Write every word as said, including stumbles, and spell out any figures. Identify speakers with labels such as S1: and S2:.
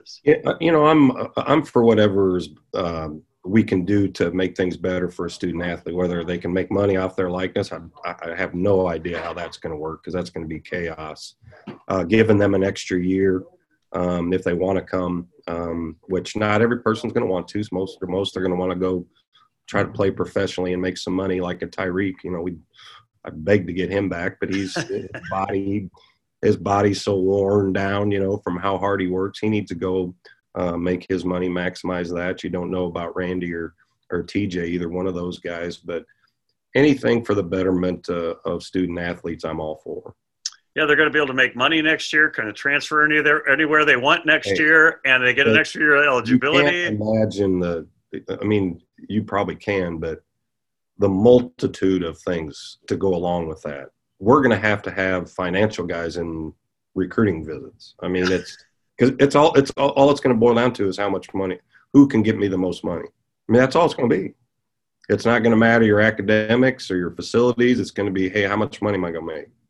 S1: Yeah, uh, you know, I'm uh, I'm for whatever's um, we can do to make things better for a student athlete. Whether they can make money off their likeness, I, I have no idea how that's going to work because that's going to be chaos. Uh, giving them an extra year um, if they want to come, um, which not every person's going to want to. So most most are going to want to go try to play professionally and make some money, like a Tyreek. You know, we I beg to get him back, but he's his body his body's so worn down, you know, from how hard he works. He needs to go uh, make his money, maximize that. You don't know about Randy or or T J, either one of those guys, but anything for the betterment uh, of student athletes, I'm all for.
S2: Yeah, they're going to be able to make money next year, kind of transfer any there, anywhere they want next hey, year, and they get an extra year of eligibility.
S1: You can't imagine the, I mean, you probably can, but the multitude of things to go along with that. We're going to have to have financial guys in recruiting visits. I mean, it's because it's all it's all, all it's going to boil down to is how much money, who can get me the most money. I mean, that's all it's going to be. It's not going to matter your academics or your facilities. It's going to be, hey, how much money am I going to make?